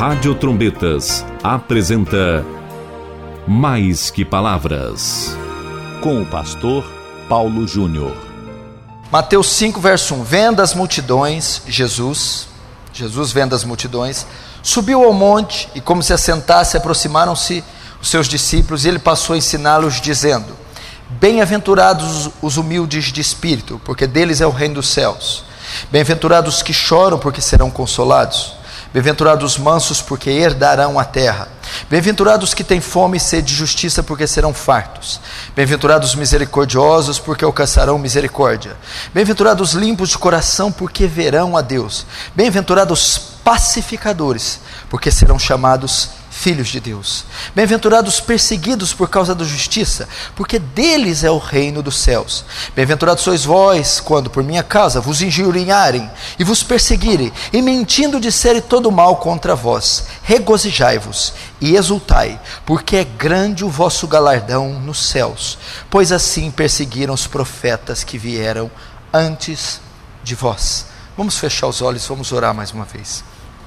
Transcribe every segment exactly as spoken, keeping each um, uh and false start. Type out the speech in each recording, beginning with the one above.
Rádio Trombetas apresenta Mais que Palavras, com o pastor Paulo Júnior. Mateus cinco, verso um. Vendo as multidões, Jesus, Jesus vendo as multidões, subiu ao monte e, como se assentasse, aproximaram-se os seus discípulos, e ele passou a ensiná-los, dizendo: Bem-aventurados os humildes de espírito, porque deles é o reino dos céus. Bem-aventurados os que choram, porque serão consolados. Bem-aventurados os mansos, porque herdarão a terra. Bem-aventurados os que têm fome e sede de justiça, porque serão fartos. Bem-aventurados os misericordiosos, porque alcançarão misericórdia. Bem-aventurados os limpos de coração, porque verão a Deus. Bem-aventurados os pacificadores, porque serão chamados filhos de Deus. Bem-aventurados os perseguidos por causa da justiça, porque deles é o reino dos céus. Bem-aventurados sois vós, quando por minha causa vos injuriarem e vos perseguirem, e mentindo disserem todo mal contra vós. Regozijai-vos e exultai, porque é grande o vosso galardão nos céus, pois assim perseguiram os profetas que vieram antes de vós. Vamos fechar os olhos, vamos orar mais uma vez.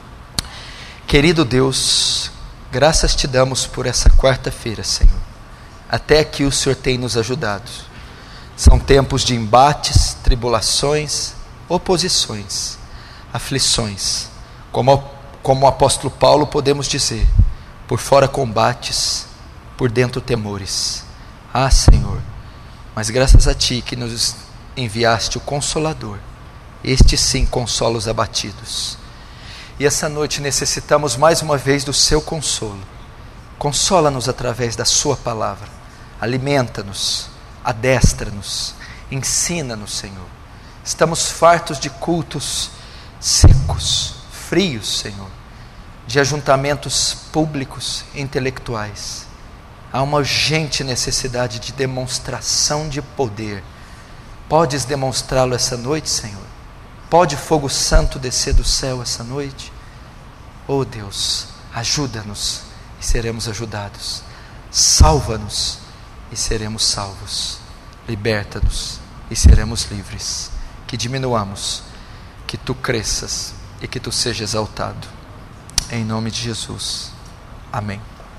Querido Deus, graças te damos por essa quarta-feira, Senhor. Até aqui o Senhor tem nos ajudado. São tempos de embates, tribulações, oposições, aflições. Como, como o apóstolo Paulo podemos dizer: por fora combates, por dentro temores. Ah, Senhor, mas graças a Ti que nos enviaste o Consolador. Este sim consola os abatidos. E essa noite necessitamos mais uma vez do seu consolo. Consola-nos através da sua palavra. Alimenta-nos, adestra-nos, ensina-nos, Senhor. Estamos fartos de cultos secos, frios, Senhor, de ajuntamentos públicos e intelectuais. Há uma urgente necessidade de demonstração de poder. Podes demonstrá-lo essa noite, Senhor? Pode fogo santo descer do céu essa noite? Oh Deus, ajuda-nos e seremos ajudados. Salva-nos e seremos salvos. Liberta-nos e seremos livres. Que diminuamos, que Tu cresças e que Tu seja exaltado. Em nome de Jesus. Amém.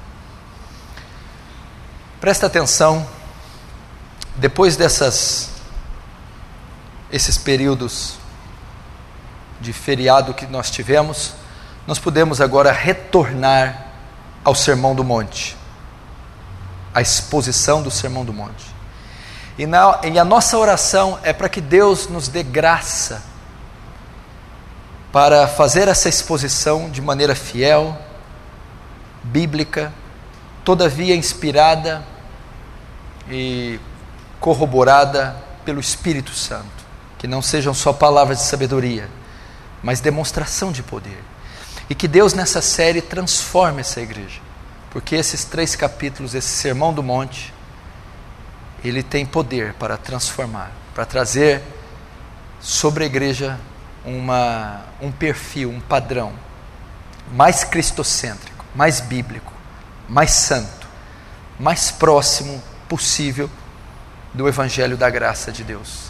Presta atenção. Depois dessas esses períodos de feriado que nós tivemos, nós podemos agora retornar ao Sermão do Monte, à exposição do Sermão do Monte. E, na, e a nossa oração é para que Deus nos dê graça para fazer essa exposição de maneira fiel, bíblica, todavia inspirada e corroborada pelo Espírito Santo. Que não sejam só palavras de sabedoria, mas demonstração de poder. E que Deus nessa série transforme essa igreja, porque esses três capítulos, esse Sermão do Monte, ele tem poder para transformar, para trazer sobre a igreja uma, um perfil, um padrão mais cristocêntrico, mais bíblico, mais santo, mais próximo possível do Evangelho da graça de Deus.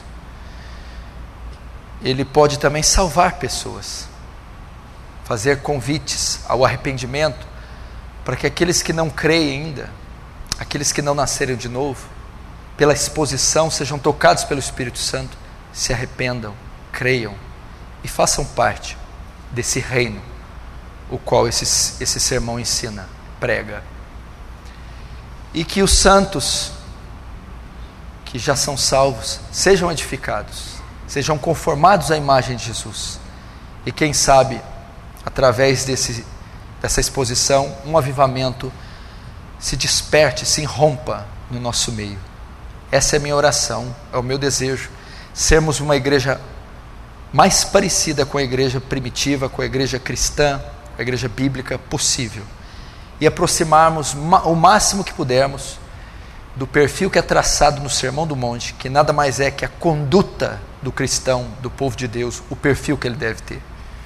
Ele pode também salvar pessoas, fazer convites ao arrependimento, para que aqueles que não creem ainda, aqueles que não nasceram de novo, pela exposição sejam tocados pelo Espírito Santo, se arrependam, creiam e façam parte desse reino, o qual esse, esse sermão ensina, prega. E que os santos que já são salvos sejam edificados, sejam conformados à imagem de Jesus. E quem sabe, através desse, dessa exposição, um avivamento se desperte, se irrompa no nosso meio. Essa é a minha oração, é o meu desejo, sermos uma igreja mais parecida com a igreja primitiva, com a igreja cristã, a igreja bíblica possível. E aproximarmos o máximo que pudermos do perfil que é traçado no Sermão do Monte, que nada mais é que a conduta do cristão, do povo de Deus, o perfil que ele deve ter.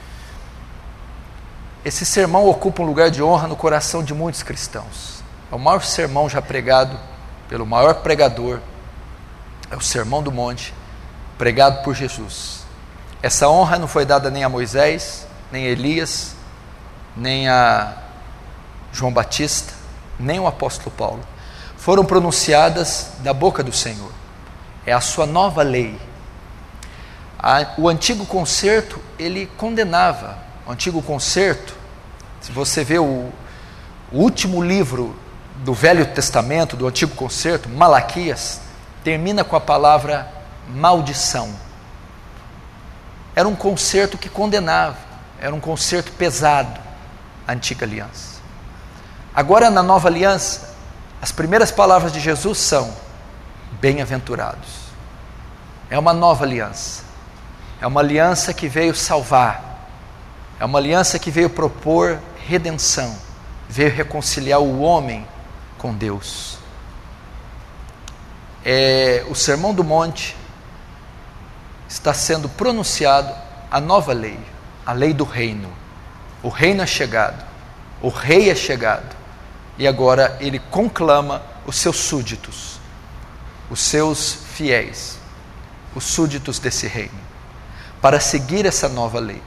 Esse sermão ocupa um lugar de honra no coração de muitos cristãos. É o maior sermão já pregado pelo maior pregador, é o Sermão do Monte, pregado por Jesus. Essa honra não foi dada nem a Moisés, nem a Elias, nem a João Batista, nem o apóstolo Paulo, foram pronunciadas da boca do Senhor. É a sua nova lei. A, o antigo concerto, ele condenava. O antigo concerto, se você vê o, o último livro do Velho Testamento, do Antigo Concerto, Malaquias, termina com a palavra maldição. Era um concerto que condenava, era um concerto pesado, a antiga aliança. Agora, na nova aliança, as primeiras palavras de Jesus são: bem-aventurados. É uma nova aliança, é uma aliança que veio salvar, é uma aliança que veio propor redenção, veio reconciliar o homem com Deus. É, o Sermão do Monte está sendo pronunciado a nova lei, a lei do reino. O reino é chegado, o rei é chegado, e agora ele conclama os seus súditos, os seus fiéis, os súditos desse reino, para seguir essa nova lei.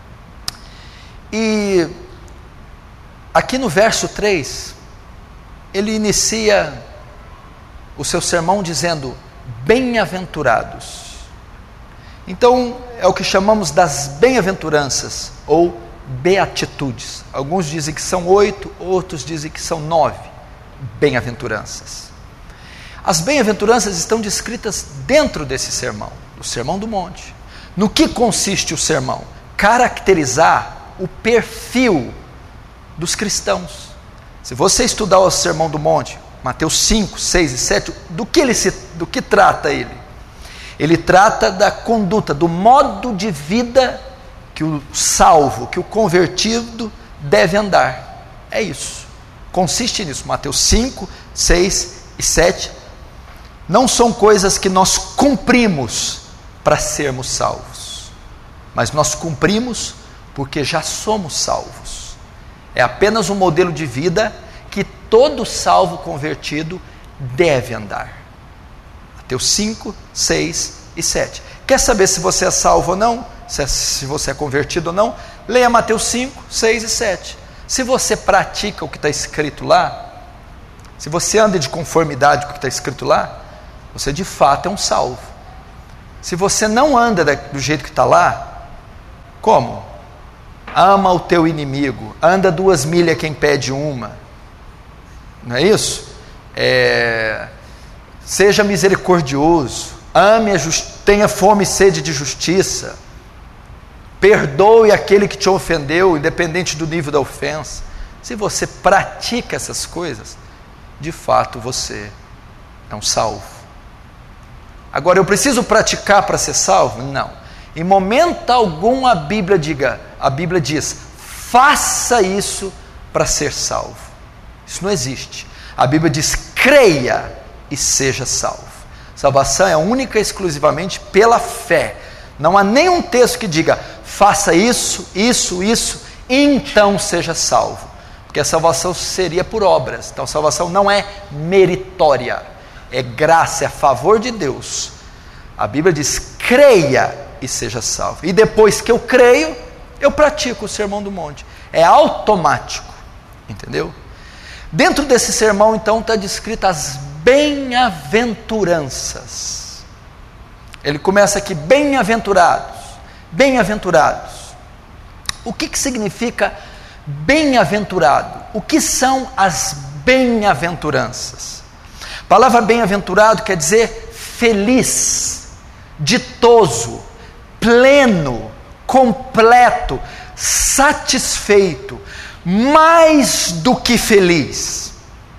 E aqui no verso três, ele inicia o seu sermão dizendo: bem-aventurados. Então, é o que chamamos das bem-aventuranças, ou beatitudes. Alguns dizem que são oito, outros dizem que são nove bem-aventuranças. As bem-aventuranças estão descritas dentro desse sermão, o Sermão do Monte. No que consiste o sermão? Caracterizar o perfil dos cristãos. Se você estudar o Sermão do Monte, Mateus cinco, seis e sete, do que, ele se, do que trata ele? Ele trata da conduta, do modo de vida que o salvo, que o convertido deve andar. É isso, consiste nisso. Mateus cinco, seis e sete não são coisas que nós cumprimos para sermos salvos, mas nós cumprimos porque já somos salvos. É apenas um modelo de vida que todo salvo convertido deve andar. Mateus cinco, seis e sete. Quer saber se você é salvo ou não? Se, é, se você é convertido ou não? Leia Mateus cinco, seis e sete. Se você pratica o que está escrito lá, se você anda de conformidade com o que está escrito lá, você de fato é um salvo. Se você não anda do jeito que está lá, como? Ama o teu inimigo, anda duas milhas quem pede uma, não é isso? É, seja misericordioso, ame a just, tenha fome e sede de justiça, perdoe aquele que te ofendeu, independente do nível da ofensa. Se você pratica essas coisas, de fato você é um salvo. Agora, eu preciso praticar para ser salvo? Não. Em momento algum a Bíblia diga, a Bíblia diz, faça isso para ser salvo. Isso não existe. A Bíblia diz, creia e seja salvo. Salvação é única e exclusivamente pela fé. Não há nenhum texto que diga, faça isso, isso, isso, então seja salvo. Porque a salvação seria por obras. Então a salvação não é meritória, é graça, é favor de Deus. A Bíblia diz, creia e seja salvo. E depois que eu creio, eu pratico o Sermão do Monte. É automático, entendeu? Dentro desse sermão, então, está descrita as bem-aventuranças. Ele começa aqui, bem-aventurados, bem-aventurados. O que, que significa bem-aventurado? O que são as bem-aventuranças? A palavra bem-aventurado quer dizer feliz, ditoso, pleno, completo, satisfeito, mais do que feliz.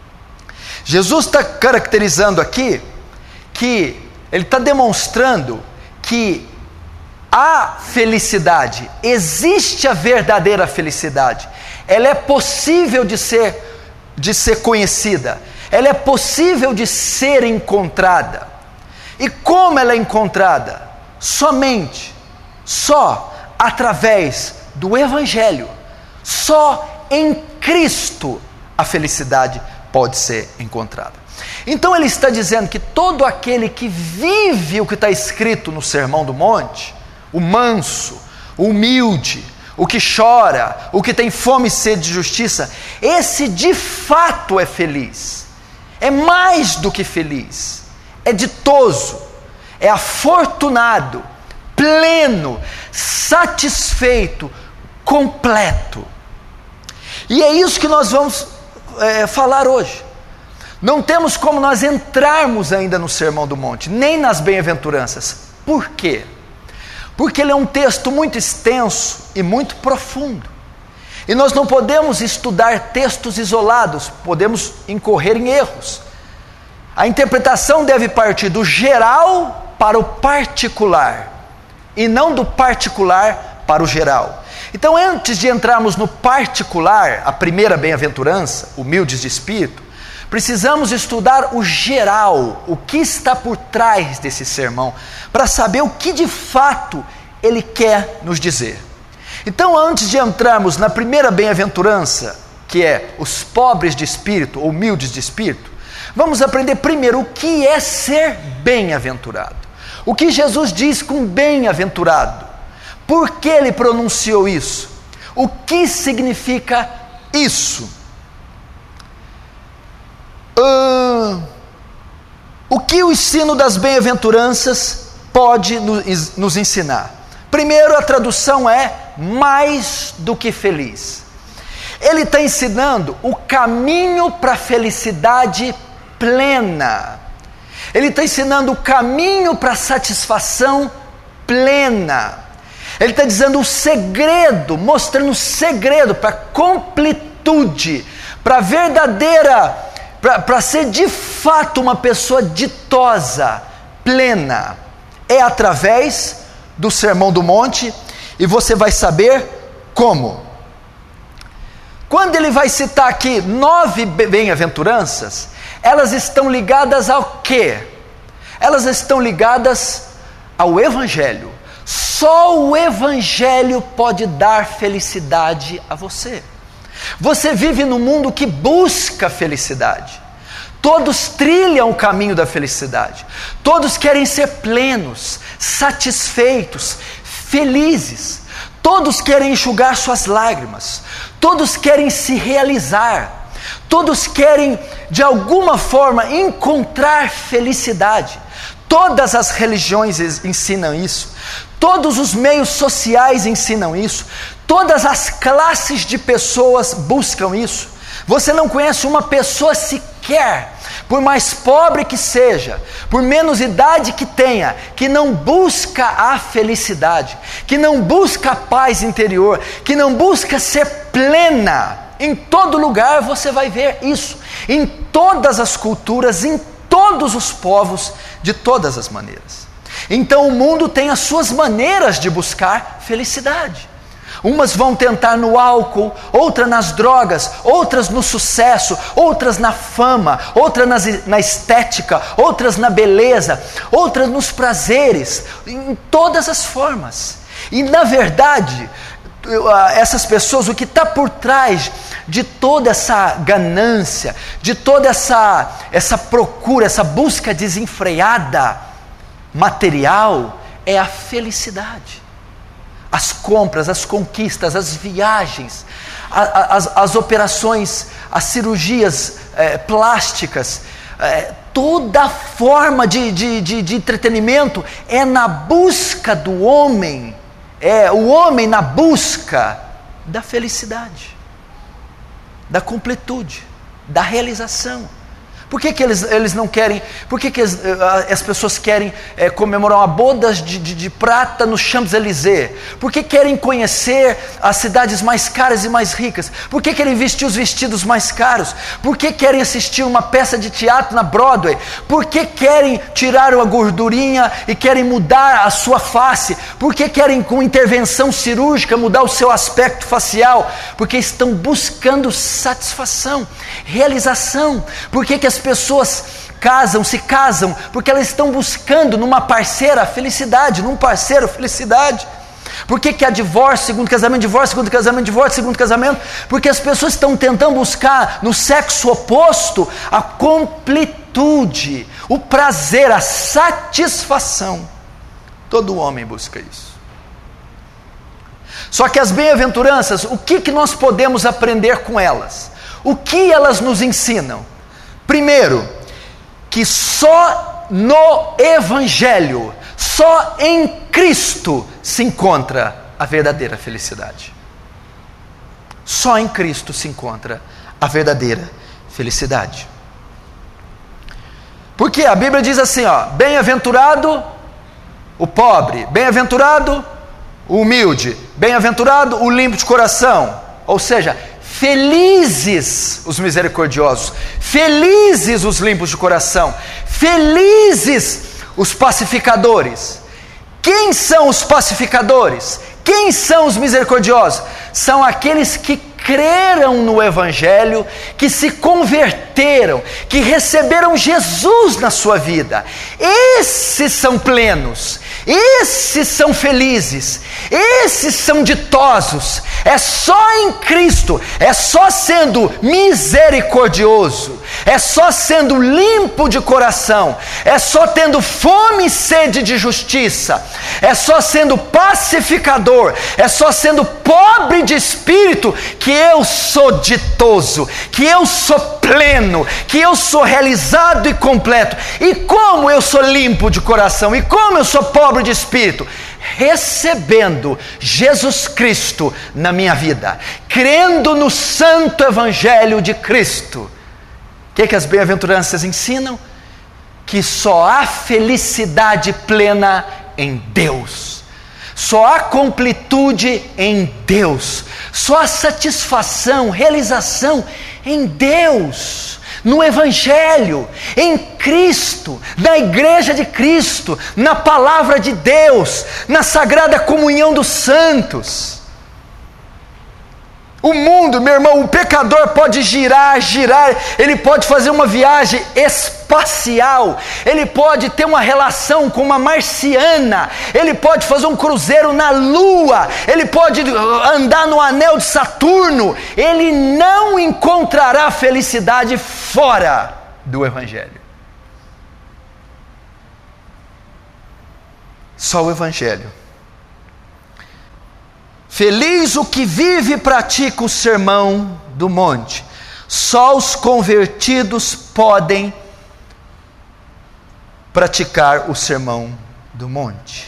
Jesus está caracterizando aqui que ele está demonstrando que a felicidade, existe a verdadeira felicidade, ela é possível de ser, de ser conhecida, ela é possível de ser encontrada. E como ela é encontrada? Somente, só através do Evangelho. Só em Cristo a felicidade pode ser encontrada. Então ele está dizendo que todo aquele que vive o que está escrito no Sermão do Monte, o manso, o humilde, o que chora, o que tem fome e sede de justiça, esse de fato é feliz, é mais do que feliz, é ditoso, é afortunado, pleno, satisfeito, completo. E é isso que nós vamos é, falar hoje. Não temos como nós entrarmos ainda no Sermão do Monte, nem nas bem-aventuranças. Por quê? Porque ele é um texto muito extenso e muito profundo. E nós não podemos estudar textos isolados, podemos incorrer em erros. A interpretação deve partir do geral para o particular, e não do particular para o geral. Então, antes de entrarmos no particular, a primeira bem-aventurança, humildes de espírito, precisamos estudar o geral, o que está por trás desse sermão, para saber o que de fato ele quer nos dizer. Então, antes de entrarmos na primeira bem-aventurança, que é os pobres de espírito, ou humildes de espírito, vamos aprender primeiro o que é ser bem-aventurado. O que Jesus diz com bem-aventurado? Por que ele pronunciou isso? O que significa isso? Uh, o que o ensino das bem-aventuranças pode nos, nos ensinar? Primeiro, a tradução é mais do que feliz. Ele está ensinando o caminho para a felicidade plena. Ele está ensinando o caminho para a satisfação plena. Ele está dizendo o segredo, mostrando o segredo para a completude, para a verdadeira, para ser de fato uma pessoa ditosa, plena. É através do Sermão do Monte, e você vai saber como. Quando ele vai citar aqui nove bem-aventuranças, elas estão ligadas ao quê? Elas estão ligadas ao Evangelho. Só o Evangelho pode dar felicidade a você. Você vive num mundo que busca felicidade. Todos trilham o caminho da felicidade. Todos querem ser plenos, satisfeitos, felizes. Todos querem enxugar suas lágrimas. Todos querem se realizar. Todos querem, de alguma forma, encontrar felicidade. Todas as religiões ensinam isso. Todos os meios sociais ensinam isso. Todas as classes de pessoas buscam isso. Você não conhece uma pessoa sequer, por mais pobre que seja, por menos idade que tenha, que não busca a felicidade, que não busca a paz interior, que não busca ser plena. Em todo lugar você vai ver isso, em todas as culturas, em todos os povos, de todas as maneiras. Então o mundo tem as suas maneiras de buscar felicidade. Umas vão tentar no álcool, outras nas drogas, outras no sucesso, outras na fama, outras nas, na estética, outras na beleza, outras nos prazeres, em todas as formas. E na verdade, essas pessoas, o que está por trás de toda essa ganância, de toda essa, essa procura, essa busca desenfreada material, é a felicidade. As compras, as conquistas, as viagens, as, as operações, as cirurgias é, plásticas, é, toda forma de, de, de, de entretenimento é na busca do homem, é o homem na busca da felicidade, da completude, da realização. Por que que eles, eles não querem, por que que as, as pessoas querem é, comemorar uma boda de, de, de prata no Champs-Élysées? Por que querem conhecer as cidades mais caras e mais ricas? Por que querem vestir os vestidos mais caros? Por que querem assistir uma peça de teatro na Broadway? Por que querem tirar uma gordurinha e querem mudar a sua face? Por que querem com intervenção cirúrgica mudar o seu aspecto facial? Porque estão buscando satisfação, realização. Por que que as pessoas casam, se casam? Porque elas estão buscando numa parceira felicidade, num parceiro felicidade. Por que que há divórcio, segundo casamento, divórcio, segundo casamento, divórcio, segundo casamento? Porque as pessoas estão tentando buscar no sexo oposto a completude, o prazer, a satisfação. Todo homem busca isso. Só que as bem-aventuranças, o que, que nós podemos aprender com elas? O que elas nos ensinam? Primeiro, que só no Evangelho, só em Cristo se encontra a verdadeira felicidade. Só em Cristo se encontra a verdadeira felicidade. Porque a Bíblia diz assim, ó, bem-aventurado o pobre, bem-aventurado o humilde, bem-aventurado o limpo de coração. Ou seja, felizes os misericordiosos, felizes os limpos de coração, felizes os pacificadores. Quem são os pacificadores? Quem são os misericordiosos? São aqueles que creram no Evangelho, que se converteram, que receberam Jesus na sua vida. Esses são plenos, esses são felizes, esses são ditosos. É só em Cristo, é só sendo misericordioso, é só sendo limpo de coração, é só tendo fome e sede de justiça, é só sendo pacificador, é só sendo pobre de espírito, que eu sou ditoso, que eu sou pleno, que eu sou realizado e completo. E como eu sou limpo de coração, e como eu sou pobre de espírito? Recebendo Jesus Cristo na minha vida, crendo no santo Evangelho de Cristo. O que, que as bem-aventuranças ensinam? Que só há felicidade plena em Deus, só há completude em Deus, só há satisfação, realização em Deus, no Evangelho, em Cristo, na Igreja de Cristo, na Palavra de Deus, na Sagrada Comunhão dos Santos. O mundo, meu irmão, o pecador pode girar, girar, ele pode fazer uma viagem espacial, ele pode ter uma relação com uma marciana, ele pode fazer um cruzeiro na Lua, ele pode andar no anel de Saturno, ele não encontrará felicidade fora do Evangelho. Só o Evangelho. Feliz o que vive e pratica o sermão do monte. Só os convertidos podem praticar o sermão do monte.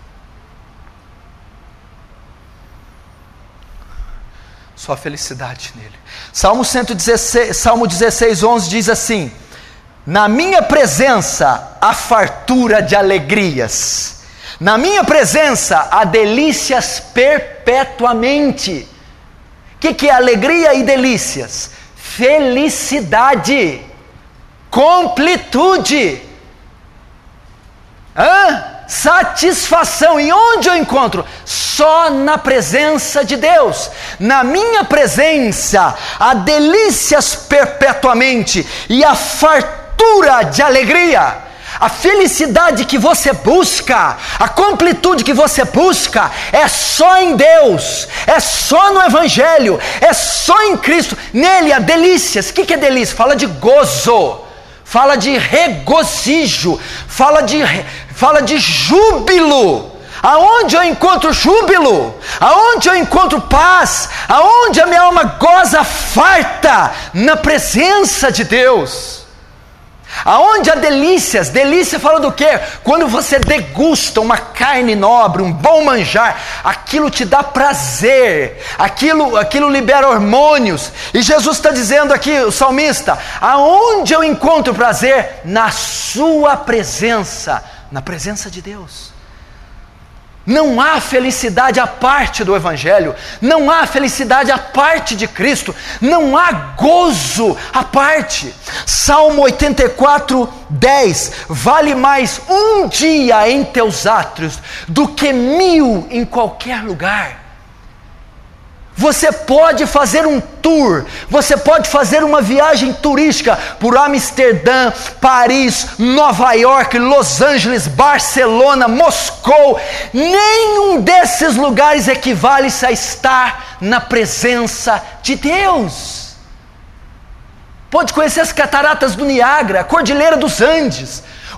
Só a felicidade nele. Salmo cento e dezesseis, Salmo dezesseis, onze diz assim: na minha presença há fartura de alegrias, na minha presença há delícias perpetuamente. O que, que é alegria e delícias? Felicidade, completude, Hã? satisfação. E onde eu encontro? Só na presença de Deus. Na minha presença há delícias perpetuamente e a fartura de alegria. A felicidade que você busca, a completude que você busca, é só em Deus, é só no Evangelho, é só em Cristo. Nele há delícias. O que é delícia? Fala de gozo, fala de regozijo, fala de, fala de júbilo. Aonde eu encontro júbilo? Aonde eu encontro paz? Aonde a minha alma goza farta? Na presença de Deus. Aonde há delícias? Delícia fala do quê? Quando você degusta uma carne nobre, um bom manjar, aquilo te dá prazer, aquilo, aquilo libera hormônios. E Jesus está dizendo aqui, o salmista: aonde eu encontro prazer? Na sua presença, na presença de Deus. Não há felicidade à parte do Evangelho, não há felicidade à parte de Cristo, não há gozo à parte. Salmo oitenta e quatro, dez: vale mais um dia em teus átrios do que mil em qualquer lugar. Você pode fazer um tour, você pode fazer uma viagem turística por Amsterdã, Paris, Nova York, Los Angeles, Barcelona, Moscou. Nenhum desses lugares equivale a estar na presença de Deus. Pode conhecer as cataratas do Niágara, a Cordilheira dos Andes,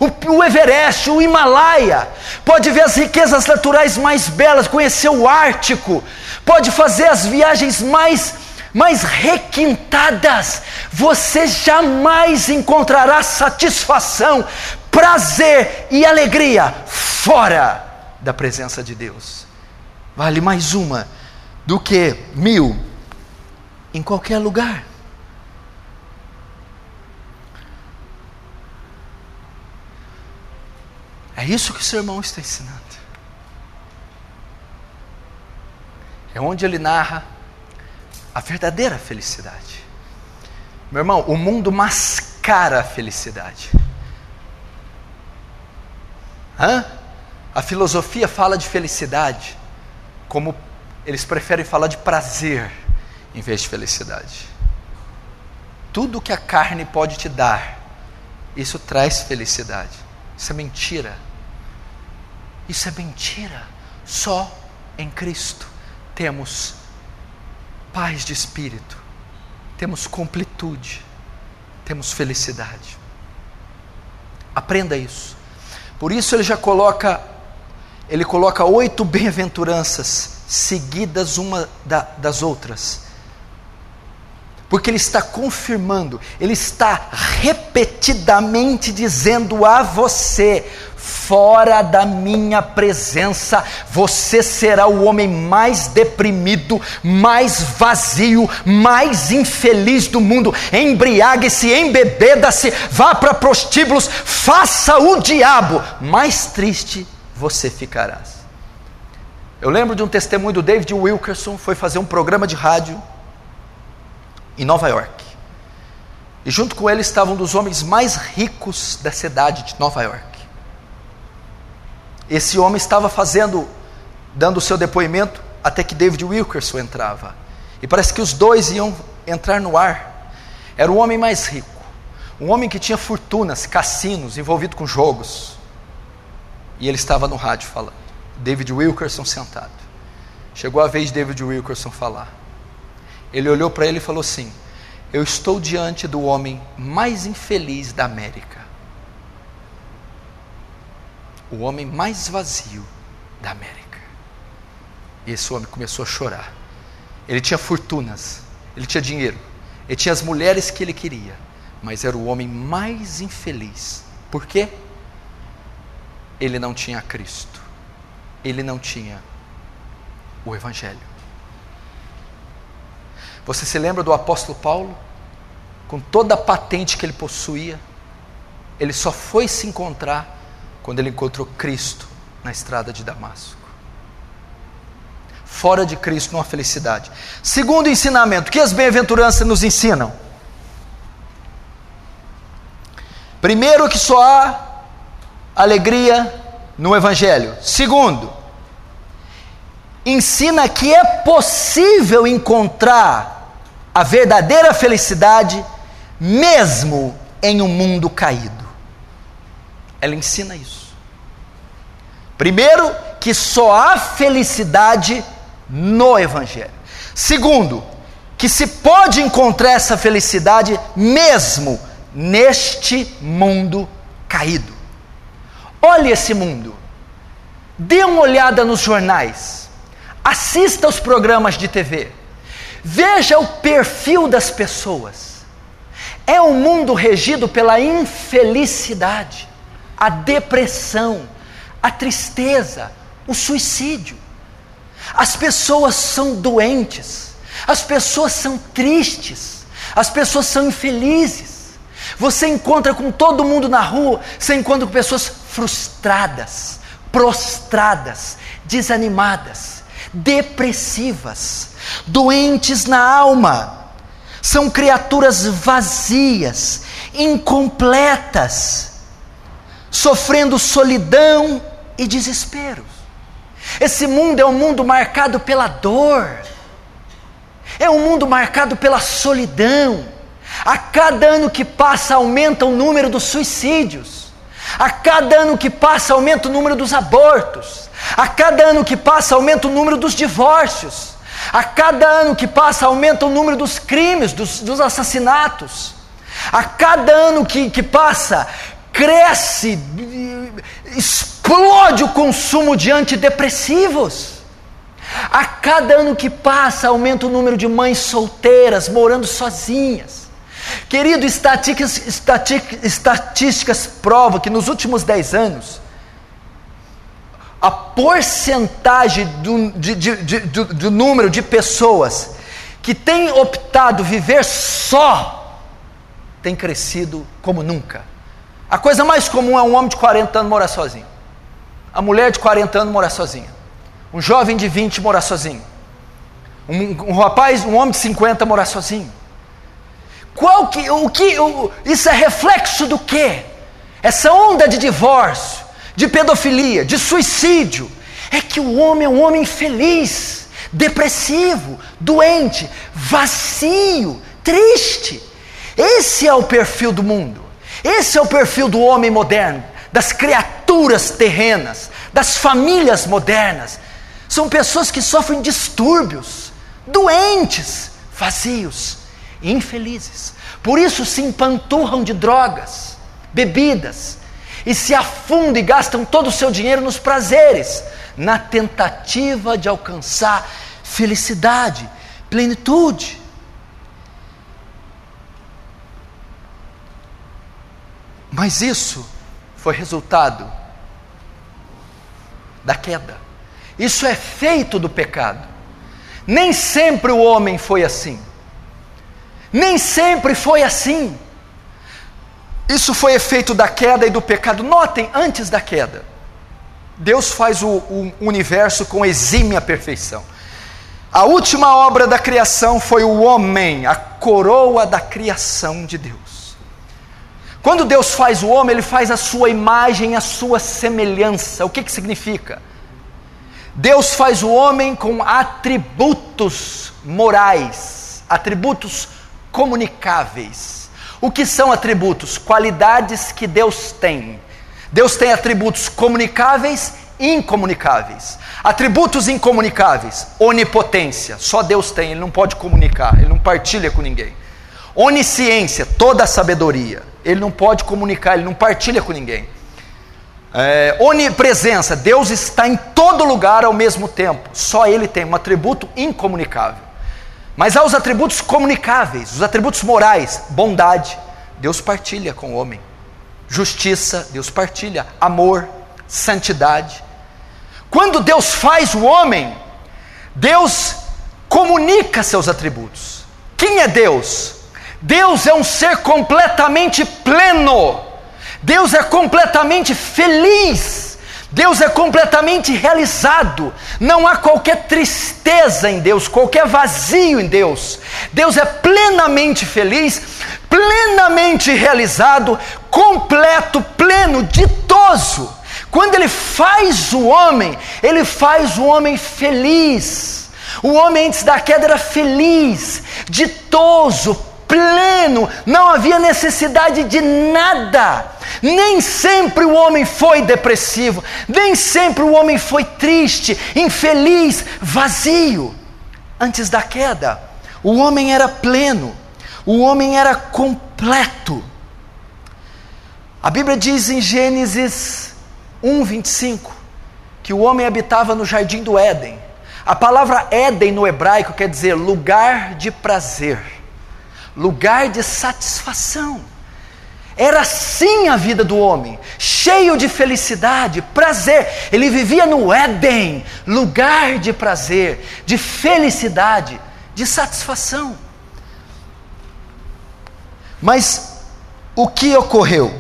o, o Everest, o Himalaia, pode ver as riquezas naturais mais belas, conhecer o Ártico, pode fazer as viagens mais, mais requintadas. Você jamais encontrará satisfação, prazer e alegria fora da presença de Deus. Vale mais uma do que mil em qualquer lugar. É isso que o sermão está ensinando. É onde ele narra a verdadeira felicidade. Meu irmão, o mundo mascara a felicidade. Hã? A filosofia fala de felicidade, como eles preferem falar de prazer em vez de felicidade. Tudo que a carne pode te dar, isso traz felicidade. Isso é mentira. Isso é mentira. Só em Cristo temos paz de espírito, temos completude, temos felicidade. Aprenda isso. Por isso ele já coloca, ele coloca oito bem-aventuranças seguidas uma da, das outras. Porque ele está confirmando, ele está repetidamente dizendo a você: fora da minha presença, você será o homem mais deprimido, mais vazio, mais infeliz do mundo. Embriague-se, embebeda-se, vá para prostíbulos, faça o diabo, mais triste você ficarás. Eu lembro de um testemunho do David Wilkerson, foi fazer um programa de rádio em Nova York, e junto com ele estavam um dos homens mais ricos da cidade de Nova York. Esse homem estava fazendo, dando o seu depoimento, até que David Wilkerson entrava, e parece que os dois iam entrar no ar. Era o homem mais rico, um homem que tinha fortunas, cassinos, envolvido com jogos, e ele estava no rádio falando. David Wilkerson sentado. Chegou a vez de David Wilkerson falar. Ele olhou para ele e falou assim: eu estou diante do homem mais infeliz da América, o homem mais vazio da América. E esse homem começou a chorar. Ele tinha fortunas, ele tinha dinheiro, ele tinha as mulheres que ele queria, mas era o homem mais infeliz. Por quê? Ele não tinha Cristo, ele não tinha o Evangelho. Você se lembra do apóstolo Paulo? Com toda a patente que ele possuía, ele só foi se encontrar quando ele encontrou Cristo na estrada de Damasco. Fora de Cristo não há felicidade. Segundo ensinamento, que as bem-aventuranças nos ensinam? Primeiro, que só há alegria no Evangelho. Segundo, ensina que é possível encontrar a verdadeira felicidade mesmo em um mundo caído. Ela ensina isso. Primeiro, que só há felicidade no Evangelho. Segundo, que se pode encontrar essa felicidade mesmo neste mundo caído. Olhe esse mundo, dê uma olhada nos jornais, assista aos programas de T V, veja o perfil das pessoas. É um mundo regido pela infelicidade, a depressão, a tristeza, o suicídio. As pessoas são doentes, as pessoas são tristes, as pessoas são infelizes. Você encontra com todo mundo na rua, você encontra com pessoas frustradas, prostradas, desanimadas, depressivas, doentes na alma. São criaturas vazias, incompletas, sofrendo solidão e desespero. Esse mundo é um mundo marcado pela dor, é um mundo marcado pela solidão. A cada ano que passa aumenta o número dos suicídios, a cada ano que passa aumenta o número dos abortos, a cada ano que passa aumenta o número dos divórcios, a cada ano que passa aumenta o número dos crimes, dos, dos assassinatos. A cada ano que, que passa cresce, explode o consumo de antidepressivos. A cada ano que passa, aumenta o número de mães solteiras, morando sozinhas. Querido, estatísticas, estatísticas provam que nos últimos dez anos, a porcentagem do, de, de, de, do, do número de pessoas que têm optado viver só, tem crescido como nunca. A coisa mais comum é um homem de quarenta anos morar sozinho. A mulher de quarenta anos morar sozinha. Um jovem de vinte morar sozinho. Um, um rapaz, um homem de cinquenta morar sozinho. Qual que, o que, o, isso é reflexo do quê? Essa onda de divórcio, de pedofilia, de suicídio, é que o homem é um homem infeliz, depressivo, doente, vazio, triste. Esse é o perfil do mundo. Esse é o perfil do homem moderno, das criaturas terrenas, das famílias modernas. São pessoas que sofrem distúrbios, doentes, vazios, infelizes. Por isso se empanturram de drogas, bebidas, e se afundam e gastam todo o seu dinheiro nos prazeres, na tentativa de alcançar felicidade, plenitude. Mas isso foi resultado da queda. Isso é feito do pecado. Nem sempre o homem foi assim. Nem sempre foi assim. Isso foi efeito da queda e do pecado. Notem, antes da queda, Deus faz o, o universo com exímia perfeição. A última obra da criação foi o homem, a coroa da criação de Deus. Quando Deus faz o homem, Ele faz a sua imagem, a sua semelhança. O que que significa? Deus faz o homem com atributos morais, atributos comunicáveis. O que são atributos? Qualidades que Deus tem. Deus tem atributos comunicáveis e incomunicáveis. Atributos incomunicáveis: onipotência, só Deus tem, Ele não pode comunicar, Ele não partilha com ninguém. Onisciência, toda a sabedoria, Ele não pode comunicar, Ele não partilha com ninguém. É, onipresença, Deus está em todo lugar ao mesmo tempo, só Ele tem um atributo incomunicável. Mas há os atributos comunicáveis, os atributos morais: bondade, Deus partilha com o homem. Justiça, Deus partilha. Amor, santidade. Quando Deus faz o homem, Deus comunica seus atributos. Quem é Deus? Deus é um ser completamente pleno. Deus é completamente feliz. Deus é completamente realizado. Não há qualquer tristeza em Deus, qualquer vazio em Deus. Deus é plenamente feliz, plenamente realizado, completo, pleno, ditoso. Quando Ele faz o homem, Ele faz o homem feliz. O homem antes da queda era feliz, ditoso, pleno, não havia necessidade de nada. Nem sempre o homem foi depressivo, nem sempre o homem foi triste, infeliz, vazio. Antes da queda, o homem era pleno, o homem era completo. A Bíblia diz em Gênesis um, vinte e cinco, que o homem habitava no jardim do Éden. A palavra Éden no hebraico quer dizer lugar de prazer, lugar de satisfação. Era assim a vida do homem, cheio de felicidade, prazer. Ele vivia no Éden, lugar de prazer, de felicidade, de satisfação. Mas o que ocorreu?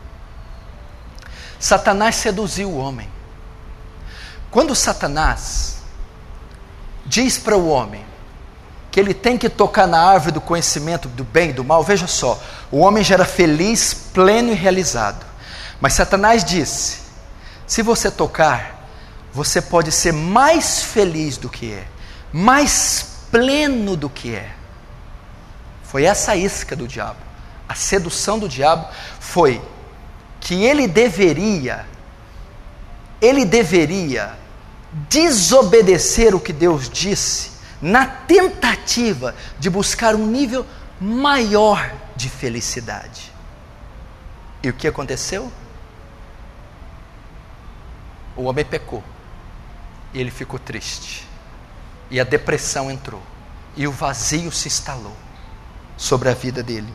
Satanás seduziu o homem. Quando Satanás diz para o homem que ele tem que tocar na árvore do conhecimento do bem e do mal, veja só, o homem já era feliz, pleno e realizado, mas Satanás disse: se você tocar, você pode ser mais feliz do que é, mais pleno do que é. Foi essa a isca do diabo. A sedução do diabo foi que ele deveria, ele deveria desobedecer o que Deus disse, na tentativa de buscar um nível maior de felicidade. E o que aconteceu? O homem pecou. E ele ficou triste. E a depressão entrou. E o vazio se instalou sobre a vida dele.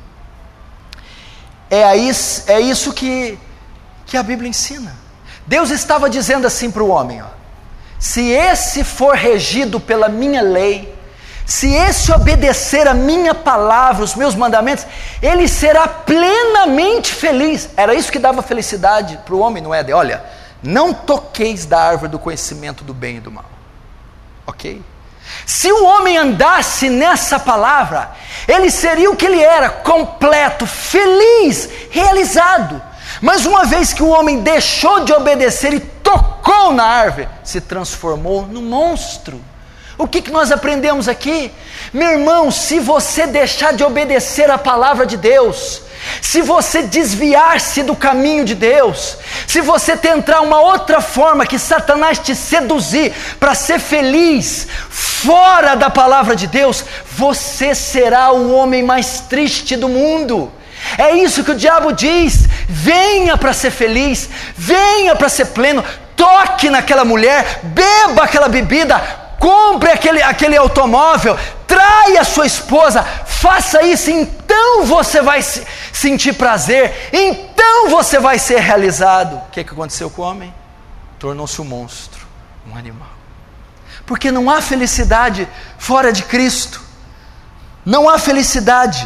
É isso, é isso que, que a Bíblia ensina. Deus estava dizendo assim para o homem, ó, se esse for regido pela minha lei, se esse obedecer a minha palavra, os meus mandamentos, ele será plenamente feliz. Era isso que dava felicidade para o homem no Éden. Olha, não toqueis da árvore do conhecimento do bem e do mal. Ok? Se o homem andasse nessa palavra, ele seria o que ele era, completo, feliz, realizado. Mas uma vez que o homem deixou de obedecer e tocou na árvore, se transformou num monstro. O que, que nós aprendemos aqui? Meu irmão, se você deixar de obedecer a palavra de Deus, se você desviar-se do caminho de Deus, se você tentar uma outra forma que Satanás te seduzir para ser feliz fora da palavra de Deus, você será o homem mais triste do mundo. É isso que o diabo diz: venha para ser feliz, venha para ser pleno, toque naquela mulher, beba aquela bebida, compre aquele, aquele automóvel, traia a sua esposa, faça isso, então você vai se, sentir prazer, então você vai ser realizado. O que, que aconteceu com o homem? Tornou-se um monstro, um animal. Porque não há felicidade fora de Cristo, não há felicidade.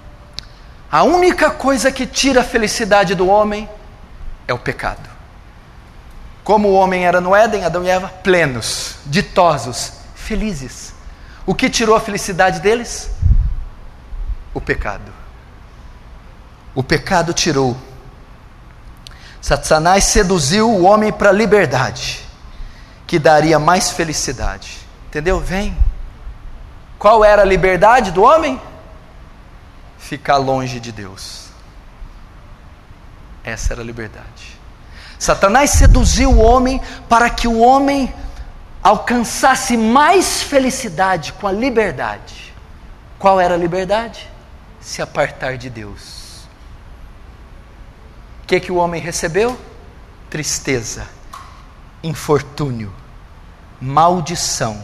A única coisa que tira a felicidade do homem é o pecado. Como o homem era no Éden, Adão e Eva, plenos, ditosos, felizes. O que tirou a felicidade deles? O pecado. O pecado tirou. Satanás seduziu o homem para a liberdade, que daria mais felicidade. Entendeu? Vem. Qual era a liberdade do homem? Ficar longe de Deus. Essa era a liberdade. Satanás seduziu o homem para que o homem alcançasse mais felicidade com a liberdade. Qual era a liberdade? Se apartar de Deus. O que, que o homem recebeu? Tristeza, infortúnio, maldição.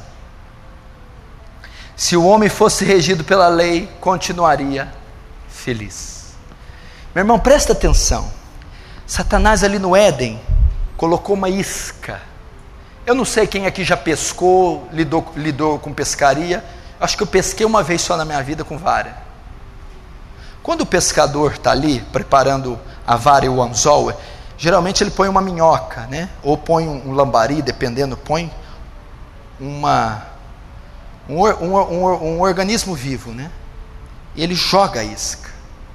Se o homem fosse regido pela lei, continuaria feliz. Meu irmão, presta atenção. Satanás ali no Éden colocou uma isca. Eu não sei quem aqui já pescou, lidou, lidou com pescaria. Acho que eu pesquei uma vez só na minha vida com vara. Quando o pescador está ali preparando a vara e o anzol, geralmente ele põe uma minhoca, né? Ou põe um, um lambari, dependendo, põe uma, um, um, um, um organismo vivo, né? E ele joga a isca.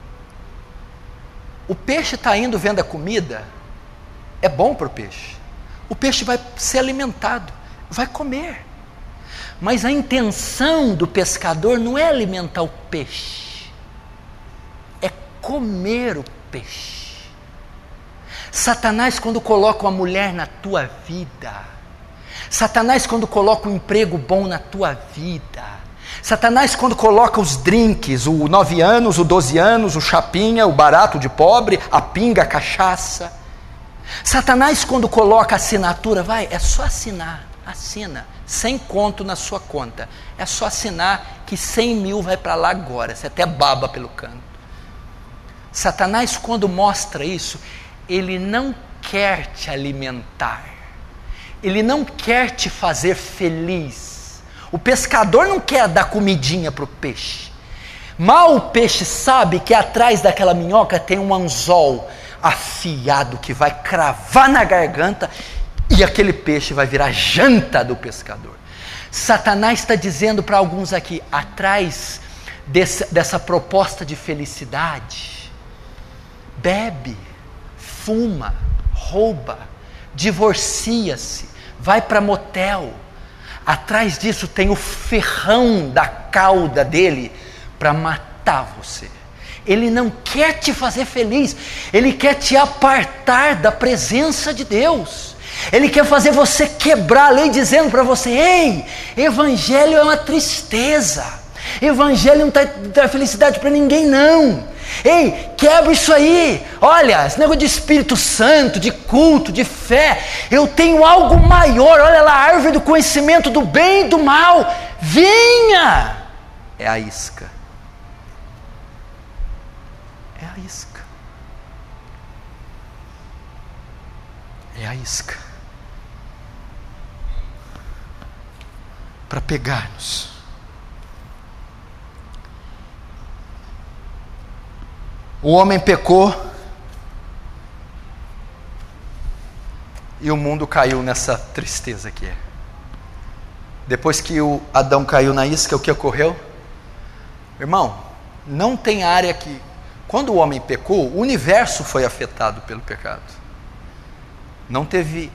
O peixe está indo vendo a comida, é bom para o peixe. O peixe vai ser alimentado, vai comer. Mas a intenção do pescador não é alimentar o peixe, é comer o peixe. Satanás, quando coloca uma mulher na tua vida, Satanás, quando coloca um emprego bom na tua vida, Satanás, quando coloca os drinks, o nove anos, o doze anos, o chapinha, o barato de pobre, a pinga, a cachaça. Satanás, quando coloca a assinatura, vai, é só assinar, assina, sem conto na sua conta. É só assinar que cem mil vai para lá agora, você até baba pelo canto. Satanás, quando mostra isso, ele não quer te alimentar, ele não quer te fazer feliz. O pescador não quer dar comidinha para o peixe. Mal o peixe sabe que atrás daquela minhoca tem um anzol afiado que vai cravar na garganta e aquele peixe vai virar janta do pescador. Satanás está dizendo para alguns aqui, atrás desse, dessa proposta de felicidade, bebe, fuma, rouba, divorcia-se, vai para motel. Atrás disso tem o ferrão da cauda dele para matar você. Ele não quer te fazer feliz, ele quer te apartar da presença de Deus. Ele quer fazer você quebrar a lei, dizendo para você: ei, evangelho é uma tristeza, evangelho não traz felicidade para ninguém não. Ei, quebra isso aí. Olha, esse negócio de Espírito Santo, de culto, de fé. Eu tenho algo maior. Olha lá, a árvore do conhecimento do bem e do mal. Venha. É a isca. É a isca. É a isca. Para pegar-nos. O homem pecou e o mundo caiu nessa tristeza que é. Depois que o Adão caiu na isca, o que ocorreu? Irmão, não tem área que... Quando o homem pecou, o universo foi afetado pelo pecado. Não teve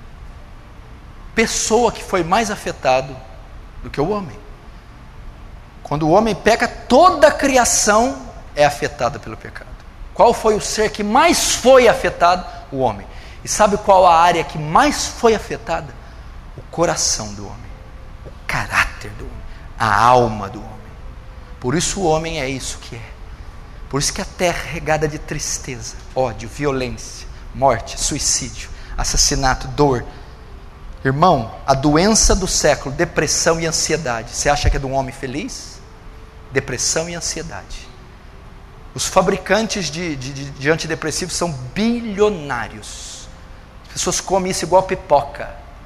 pessoa que foi mais afetado do que o homem. Quando o homem peca, toda a criação é afetada pelo pecado. Qual foi o ser que mais foi afetado? O homem. E sabe qual a área que mais foi afetada? O coração do homem, o caráter do homem, a alma do homem. Por isso o homem é isso que é. Por isso que a terra é regada de tristeza, ódio, violência, morte, suicídio, assassinato, dor. Irmão, a doença do século, depressão e ansiedade. Você acha que é de um homem feliz? Depressão e ansiedade. Os fabricantes de, de, de, de antidepressivos são bilionários. As pessoas comem isso igual pipoca.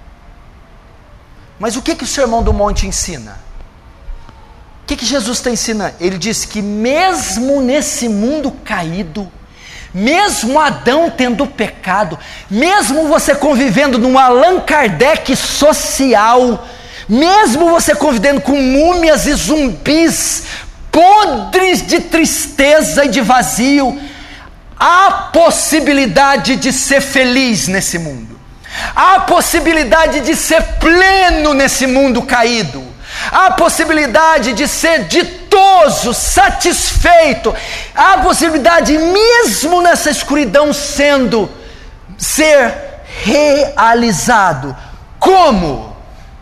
Mas o que, que o Sermão do Monte ensina? O que, que Jesus está ensinando? Ele diz que mesmo nesse mundo caído, mesmo Adão tendo pecado, mesmo você convivendo num Allan Kardec social, mesmo você convivendo com múmias e zumbis, podres de tristeza e de vazio, há possibilidade de ser feliz nesse mundo, há possibilidade de ser pleno nesse mundo caído, há possibilidade de ser ditoso, satisfeito, há possibilidade mesmo nessa escuridão sendo, ser realizado. Como?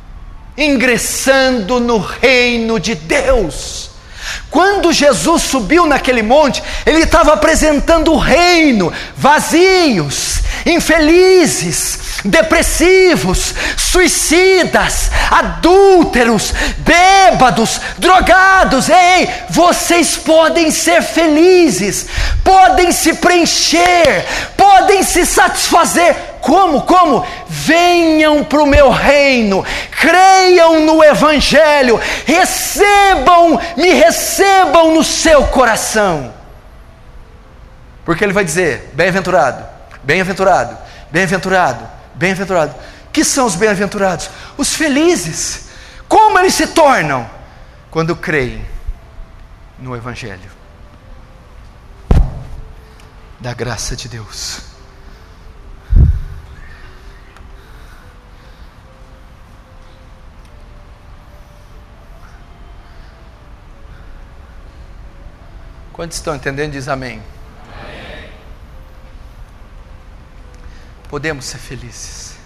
Ingressando no reino de Deus. Quando Jesus subiu naquele monte, ele estava apresentando o reino. Vazios, infelizes, depressivos, suicidas, adúlteros, bêbados, drogados. Ei, vocês podem ser felizes, podem se preencher, podem se satisfazer. Como? Como? Venham para o meu reino, creiam no Evangelho, recebam, me recebam no seu coração. Porque ele vai dizer, bem-aventurado, bem-aventurado, bem-aventurado, bem-aventurado. Que são os bem-aventurados? Os felizes. Como eles se tornam? Quando creem no Evangelho da graça de Deus. Quantos estão entendendo? Diz amém. Amém. Podemos ser felizes.